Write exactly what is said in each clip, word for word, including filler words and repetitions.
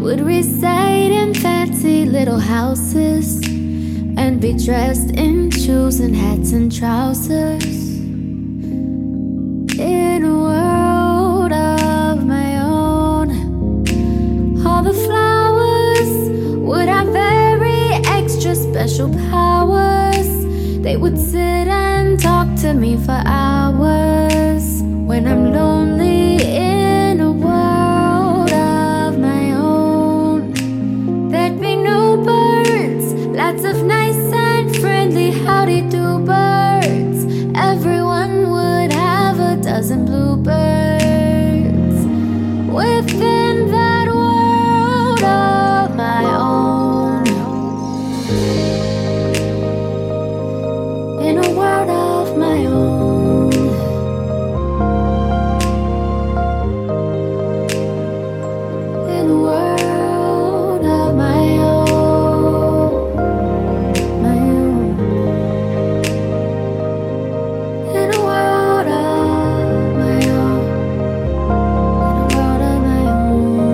would reside in fancy little houses and be dressed in shoes and hats and trousers. In a world of my own, all the flowers would have very extra special powers. They would sit and talk to me for hours when I'm lonely in a world of my own. There'd be no birds, lots of nice and friendly howdy-do birds. Everyone would have a dozen bluebirds within that world of my own. In a world of my own. In a world of my own. My own. In a world of my own. In a world of my own.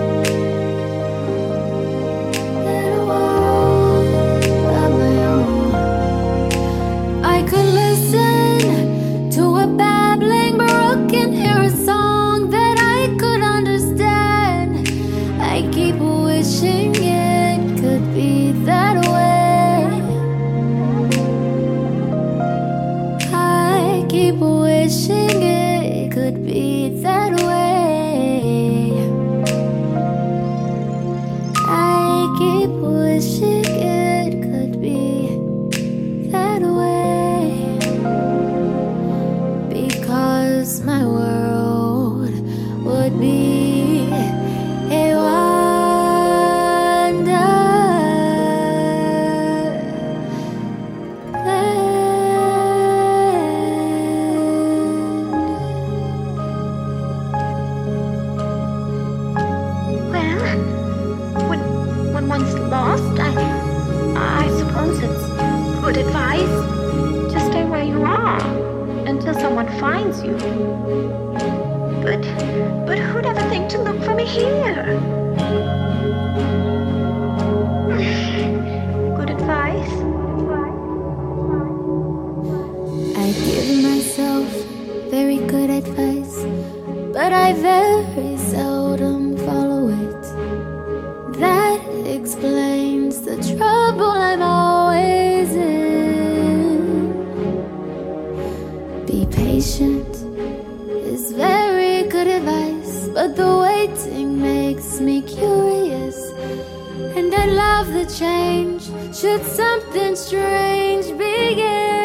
In a world of my own. I could listen to a babbling brook and hear a song that I could understand. I keep wishing it could be that way. I keep wishing it could be that way. I keep wishing it could be that way. Because my world would be a Well, when, when one's lost, I, I suppose it's good advice. Just stay where you are until someone finds you. But, but who'd ever think to look for me here? Good advice. I give myself very good advice, but I very seldom follow it. That explains the trouble I'm always in. Be patient is very good advice, but the waiting makes me curious. And I love the change should something strange begin.